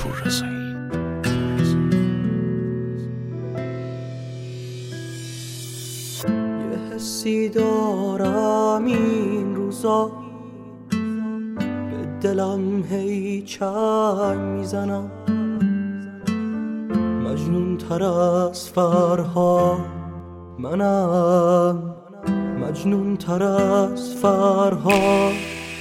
فرورسایی. یه حسی دارم این روزا، به دلم هی چنگ میزنم، مجنون تر از فرهاد منم، مجنون تر از فرهاد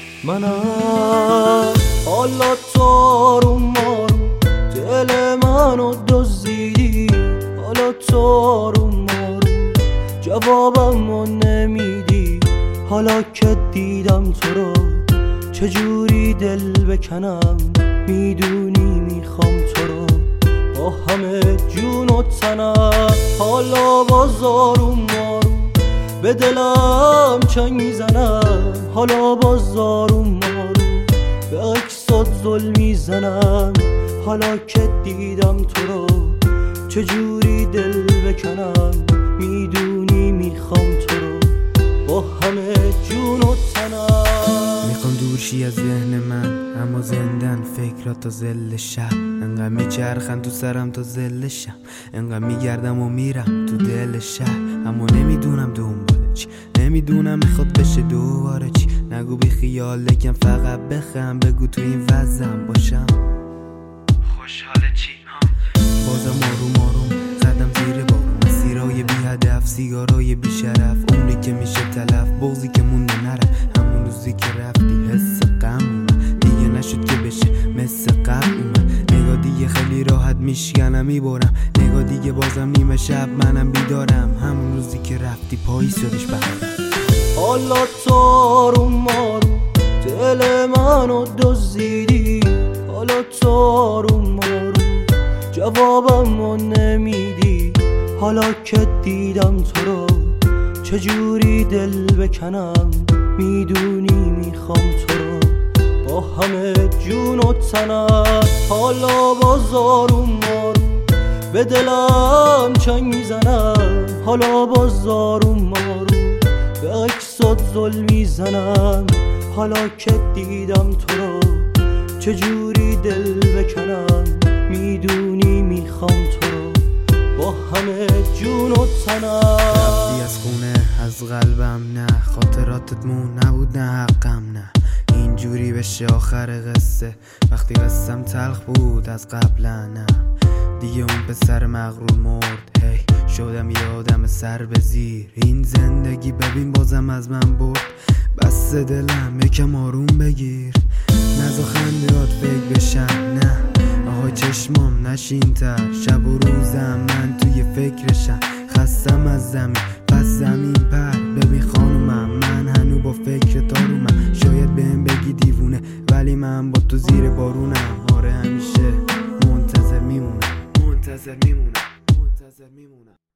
منم. حالا تو آروم آروم دل منو دزدیدی، حالا تو آروم آروم جوابمو نمیدی، حالا که دیدم تو رو چجوری دل بکنم، میدونی میخوام تو رو با همه جون و تنم. حالا باز آروم آروم به دلم چنگ میزنم، حالا باز آروم آروم به عکسات ظلم میزنم، حالا که دیدم تو رو چجوری دل بکنم، میدونی میخوام تو رو با همه جون و تنم. میخوام دورشی از ذهن من اما زندن فکرات تا زل شب، انقدر میچرخن تو سرم تا زل شب، انقدر میگردم و میرم تو دل شهر، اما نمیدونم دنبال چی، نمیدونم میخواد بشه دوباره چی. نگو بی خیال لکن فقط بخم، بگو تو این وضعم باشم خوشحال چی. بازم آروم آروم قدم زیر بارون، مسیرهای بی هدف، سیگارای بی شرف، عمری که میشه تلف، بغضی که مونده نرفت، همون روزی که رفتی حس غم اومد، دیگه نشد که بشه مثل قبل اومد. نگاه دیگه خیلی راحت میشکنم میبرم، نگاه دیگه بازم نیمه شب منم بیدارم، همون روزی که رفتی پاییز شدش بهارم. حالا تو آروم آروم دل منو دزدیدی، حالا تو آروم آروم جوابمو نمیدی، حالا که دیدم تو رو چجوری دل بکنم، میدونی میخوام تو رو با همه جون و تنم. حالا باز آروم آروم به دلم چنگ میزنم، حالا باز آروم آروم به عکسات ظلم میزنم، حالا که دیدم تو رو چجوری دل بکنم، میدونی میخوام تو رو با همه جون و تنم. رفتی از خونه از قلبم، نه خاطراتت مون نبود نه حقم، نه اینجوری بشه آخر قصه، وقتی قصم تلخ بود از قبلا، نه دیگه اون پسر مغرور مرد، هی شدم یه آدم سر به زیر، این زندگی ببین بازم از من برد، بس دلم یکم آروم بگیر، نزا خندهات فکر بشن، نه آهای چشمام نشین تر، شب و روزم من توی فکرشم، خستم از زمین پس زمین پر، ببین خانومم من هنو با فکر تارومم، شاید بهم بگی دیوونه ولی من با تو زیر بارونم، آره همیشه منتظر میمونم، منتظر میمونم، منتظر میمونم.